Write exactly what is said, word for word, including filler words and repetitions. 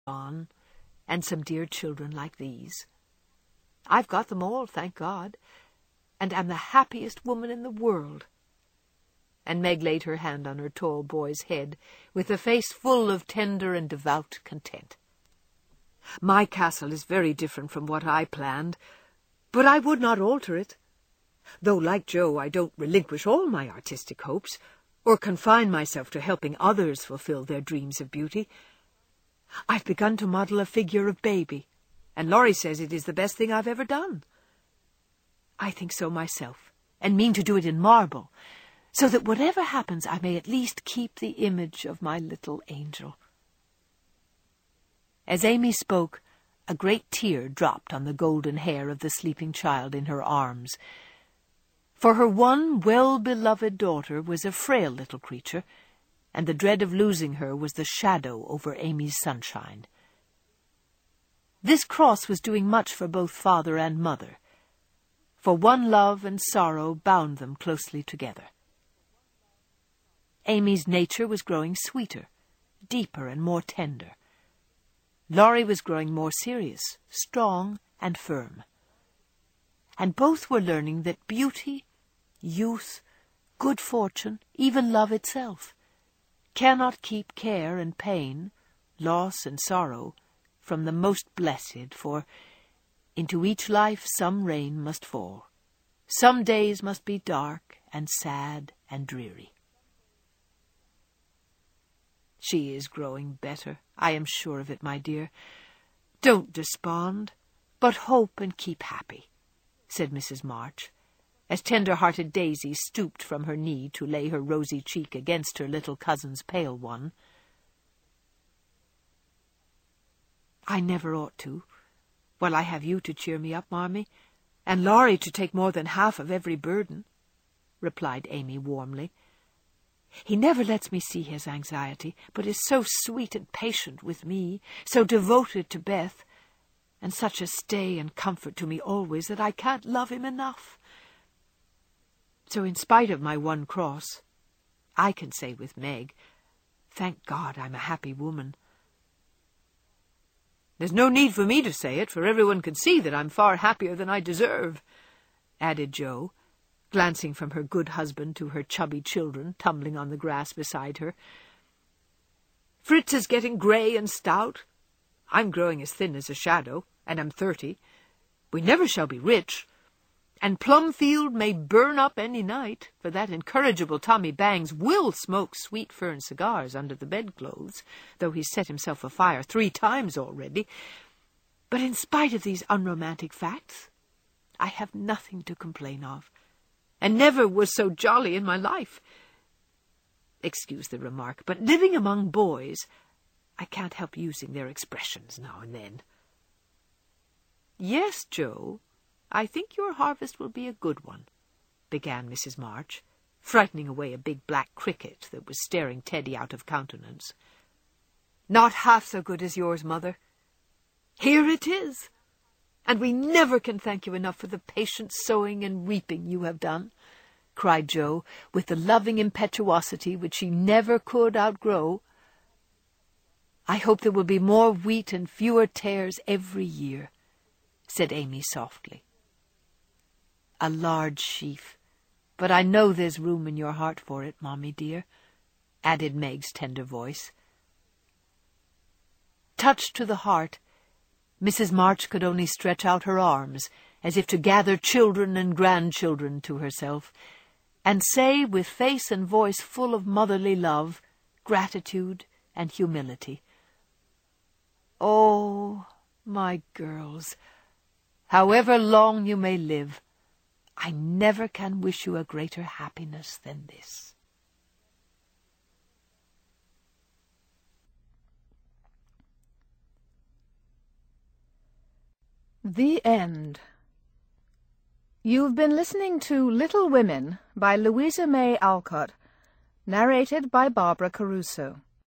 on, and some dear children like these. I've got them all, thank God, and am the happiest woman in the world." And Meg laid her hand on her tall boy's head, with a face full of tender and devout content. "My castle is very different from what I planned, but I would not alter it, though, like Joe, I don't relinquish all my artistic hopes, or confine myself to helping others fulfill their dreams of beauty. I've begun to model a figure of baby, and Laurie says it is the best thing I've ever done. I think so myself, and mean to do it in marble, so that whatever happens I may at least keep the image of my little angel." As Amy spoke, a great tear dropped on the golden hair of the sleeping child in her arms. For her one well-beloved daughter was a frail little creature, and the dread of losing her was the shadow over Amy's sunshine. This cross was doing much for both father and mother, for one love and sorrow bound them closely together. Amy's nature was growing sweeter, deeper, and more tender. Laurie was growing more serious, strong, and firm. And both were learning that beauty, youth, good fortune, even love itself, cannot keep care and pain, loss and sorrow, from the most blessed, for into each life some rain must fall. Some days must be dark and sad and dreary. "She is growing better, I am sure of it, my dear. Don't despond, but hope and keep happy," said Missus March, as tender-hearted Daisy stooped from her knee to lay her rosy cheek against her little cousin's pale one. "I never ought to, while I have you to cheer me up, Marmee, and Laurie to take more than half of every burden," replied Amy warmly. "He never lets me see his anxiety, but is so sweet and patient with me, so devoted to Beth, and such a stay and comfort to me always that I can't love him enough. So in spite of my one cross, I can say with Meg, thank God I'm a happy woman." "There's no need for me to say it, for everyone can see that I'm far happier than I deserve," added Joe, glancing from her good husband to her chubby children tumbling on the grass beside her. "Fritz is getting grey and stout. I'm growing as thin as a shadow, and I'm thirty. We never shall be rich, and Plumfield may burn up any night, for that incorrigible Tommy Bangs will smoke sweet fern cigars under the bedclothes, though he's set himself afire three times already. But in spite of these unromantic facts, I have nothing to complain of, and never was so jolly in my life. Excuse the remark, but living among boys, I can't help using their expressions now and then." "Yes, Joe, I think your harvest will be a good one," began Missus March, frightening away a big black cricket that was staring Teddy out of countenance. "Not half so good as yours, Mother. Here it is, and we never can thank you enough for the patient sowing and reaping you have done," cried Joe, with the loving impetuosity which she never could outgrow. "I hope there will be more wheat and fewer tares every year," said Amy softly. "A large sheaf, but I know there's room in your heart for it, Mommy dear," added Meg's tender voice. Touched to the heart, Missus March could only stretch out her arms, as if to gather children and grandchildren to herself, and say, with face and voice full of motherly love, gratitude, and humility, "Oh, my girls, however long you may live, I never can wish you a greater happiness than this." The End. You've been listening to Little Women by Louisa May Alcott, narrated by Barbara Caruso.